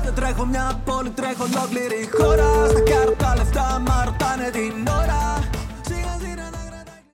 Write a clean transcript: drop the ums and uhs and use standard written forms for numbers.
Δεν τρέχω μια πόλη, τρέχω ολόκληρη χώρα. Στα κάρτα λεφτά, μα ρωτάνε την ώρα.